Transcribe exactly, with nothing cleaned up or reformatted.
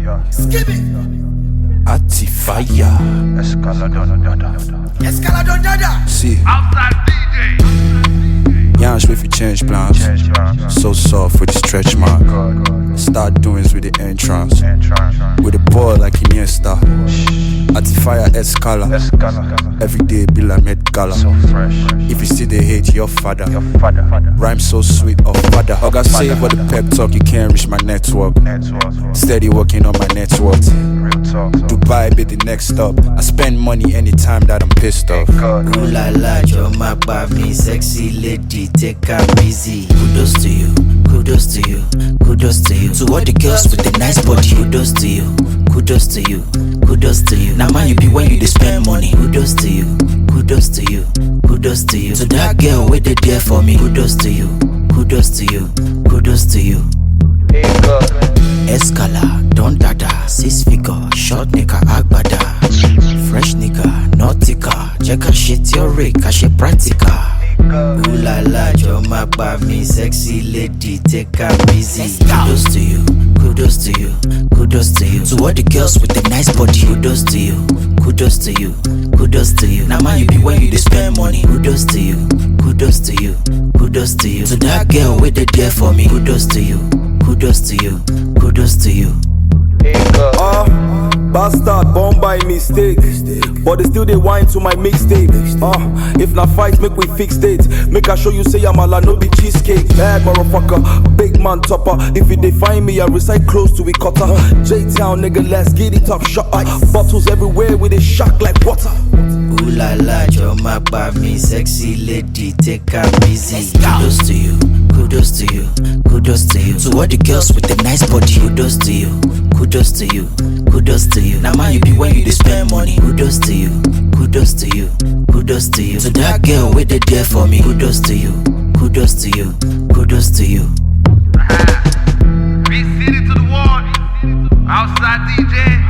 Skip it. Atifaya. Escaladon Dada. See, Outside D J. Yans with you change plans. So soft with the stretch mark. Start doings with the entrance. With the ball like Iniesta. Atifaya Escala. Every day be like Met Gala. If you see they hate your father, rhyme so sweet of father. I got save for the pep talk, you can't reach my network. Steady working on my net worth. Dubai be the next stop. I spend money anytime that I'm pissed off. Ooh la la, you're my baby, sexy lady, take her easy. Kudos to you, kudos to you, kudos to you. To all the girls with the nice body, kudos to you, kudos to you, kudos to you. Now man you be when you dey spend money, kudos to you, kudos to you, kudos to you. To that girl wait they there for me, kudos to you, kudos to you, kudos to you. Escala, Don Dada, six figure, short nigga, agbada. Fresh nigga, nautica, check her shit your rig, cash it practical. Ooh la la, you're my baby, sexy lady, take her easy. Kudos to you, kudos to you, kudos to you. To all the girls with the nice body, kudos to you, kudos to you, kudos to you. Now man you be when you dey spend money, kudos to you, kudos to you, kudos to you. To that girl wait they there for me, kudos to you, kudos to you, kudos to you. Uh, bastard born by mistake, but they still they whine to my mixtape. Uh, if na fight, make we fix date. Make I show you say I'm a no be cheesecake. Bad motherfucker, big man topper. If you define me, I reside close to a cutter. J-Town nigga, let's get it up. Shot bottles everywhere with a shock like water. Ooh la la, you're my baby, sexy lady, take her easy. Kudos to you, kudos to you, kudos to you. To all the girls with the nice body, kudos to you, kudos to you, kudos to you. Now man you be when you dey spend money, kudos to you, kudos to you, kudos to you. To that girl wait they there for me, kudos to you, kudos to you, kudos to you. B City to the wall. Outside D J.